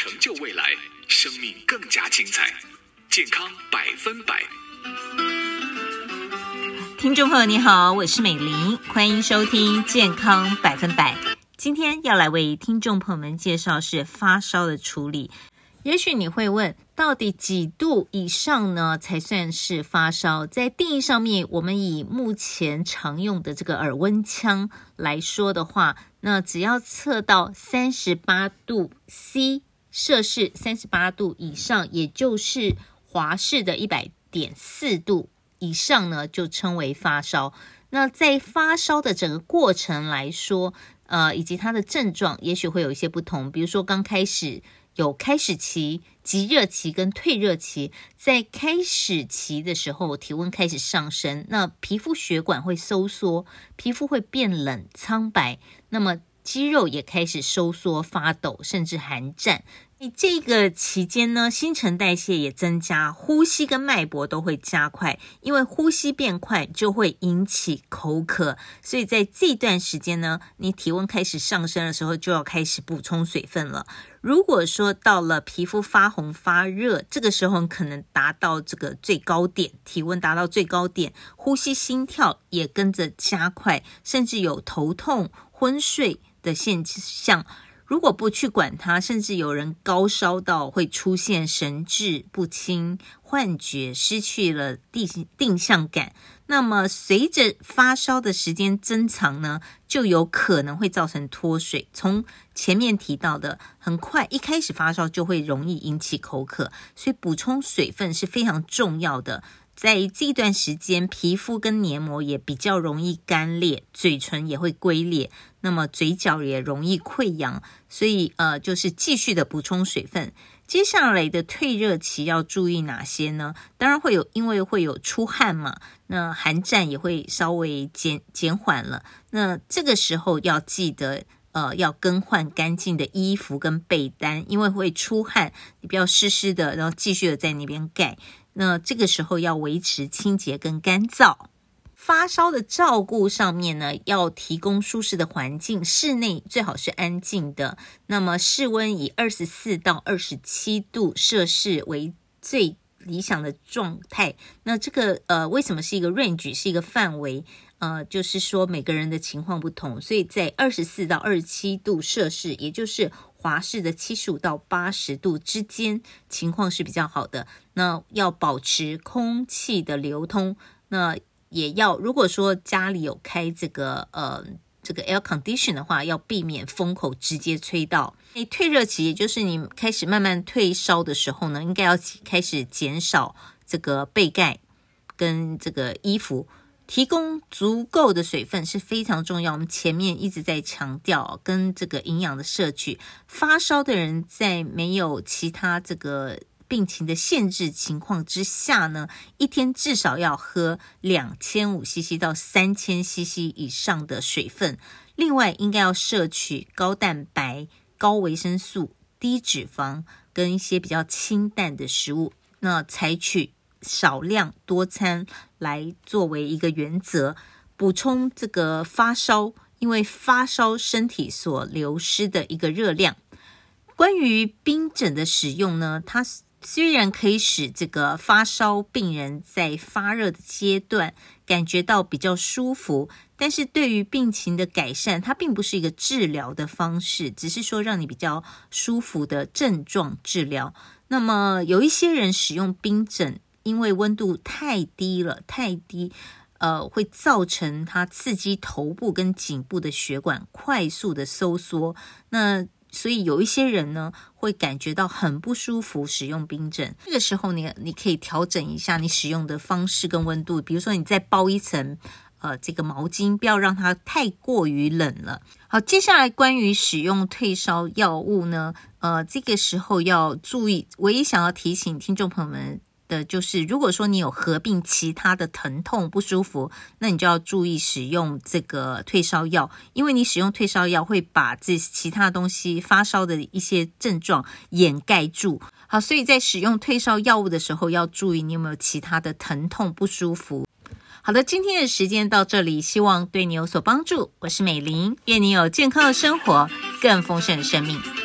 成就未来，生命更加精彩。健康100%。 听众朋友你好，我是美玲，欢迎收听健康100%。今天要来为听众朋友们介绍是发烧的处理。也许你会问，到底几度以上呢才算是发烧？在定义上面，我们以目前常用的这个耳温枪来说的话，那只要测到38度 C 摄氏38度以上，也就是华氏的100.4度以上呢，就称为发烧。那在发烧的整个过程来说，以及它的症状也许会有一些不同。比如说刚开始有开始期、极热期跟退热期。在开始期的时候，体温开始上升，那皮肤血管会收缩，皮肤会变冷苍白，那么肌肉也开始收缩发抖，甚至寒战。这个期间呢，新陈代谢也增加，呼吸跟脉搏都会加快，因为呼吸变快就会引起口渴，所以在这段时间呢，你体温开始上升的时候，就要开始补充水分了。如果说到了皮肤发红发热，这个时候可能达到这个最高点，体温达到最高点，呼吸心跳也跟着加快，甚至有头痛昏睡的现象。如果不去管它，甚至有人高烧到会出现神志不清、幻觉，失去了定向感。那么随着发烧的时间增长呢，就有可能会造成脱水。从前面提到的，很快一开始发烧就会容易引起口渴，所以补充水分是非常重要的。在这段时间，皮肤跟黏膜也比较容易干裂，嘴唇也会龟裂，那么嘴角也容易溃疡，所以就是继续的补充水分。接下来的退热期要注意哪些呢？当然会有，因为会有出汗嘛，那寒战也会稍微减缓了。那这个时候要记得要更换干净的衣服跟被单，因为会出汗，你不要湿湿的，然后继续的在那边盖。那这个时候要维持清洁跟干燥。发烧的照顾上面呢，要提供舒适的环境，室内最好是安静的。那么室温以24到27度摄氏为最理想的状态。那这个为什么是一个 range， 是一个范围？就是说每个人的情况不同，所以在24到27度摄氏，也就是华氏的75到80度之间，情况是比较好的。那要保持空气的流通，那也要，如果说家里有开这个 air condition 的话，要避免风口直接吹到。退热期，也就是你开始慢慢退烧的时候呢，应该要开始减少这个被盖跟这个衣服。提供足够的水分是非常重要，我们前面一直在强调跟这个营养的摄取。发烧的人在没有其他这个病情的限制情况之下呢，一天至少要喝2500cc 到3000cc 以上的水分。另外应该要摄取高蛋白、高维生素、低脂肪跟一些比较清淡的食物，那采取少量多餐来作为一个原则，补充这个发烧，因为发烧身体所流失的一个热量。关于冰枕的使用呢，它虽然可以使这个发烧病人在发热的阶段感觉到比较舒服，但是对于病情的改善，它并不是一个治疗的方式，只是说让你比较舒服的症状治疗。那么有一些人使用冰枕，因为温度太低，会造成它刺激头部跟颈部的血管快速的收缩。那所以有一些人呢会感觉到很不舒服使用冰枕，这个时候你可以调整一下你使用的方式跟温度，比如说你再包一层这个毛巾，不要让它太过于冷了。好，接下来关于使用退烧药物呢，这个时候要注意，唯一想要提醒听众朋友们的就是，如果说你有合并其他的疼痛不舒服，那你就要注意使用这个退烧药，因为你使用退烧药会把这其他东西发烧的一些症状掩盖住。好，所以在使用退烧药物的时候要注意你有没有其他的疼痛不舒服。好的，今天的时间到这里，希望对你有所帮助。我是美玲，愿你有健康的生活，更丰盛的生命。